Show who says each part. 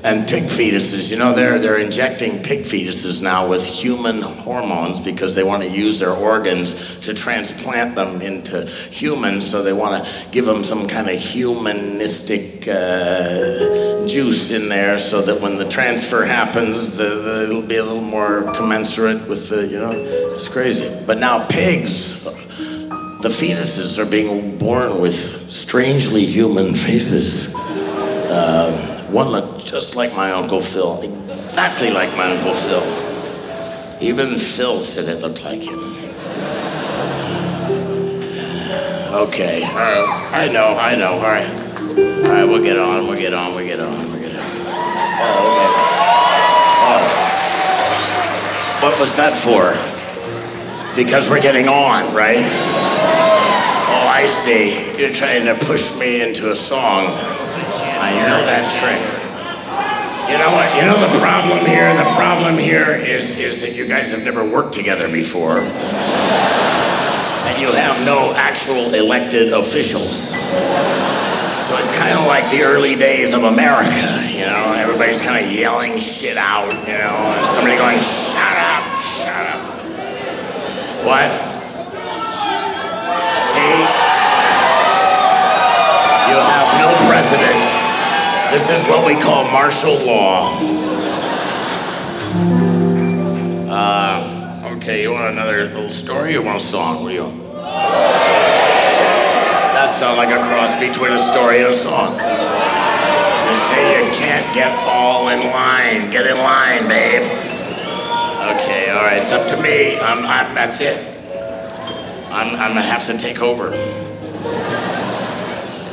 Speaker 1: And pig fetuses, you know, they're injecting pig fetuses now with human hormones because they want to use their organs to transplant them into humans, so they want to give them some kind of humanistic juice in there so that when the transfer happens, it'll be a little more commensurate with the, you know, it's crazy. But now pigs, the fetuses are being born with strangely human faces. One looked just like my Uncle Phil, exactly like my Uncle Phil. Even Phil said it looked like him. Okay, I know, all right. All right, we'll get on. Oh, okay. Oh. What was that for? Because we're getting on, right? Oh, I see. You're trying to push me into a song. I know that trick. You know what? You know the problem here? The problem here is that you guys have never worked together before. And you have no actual elected officials. So it's kind of like the early days of America, you know? Everybody's kind of yelling shit out, you know? And somebody going, shut up. What? See? You have no president. This is what we call martial law. Okay, you want another little story or you want a song? What do you want? That sounds like a cross between a story and a song. You say you can't get all in line. Get in line, babe. Okay, all right, it's up to me. That's it. I'm gonna have to take over.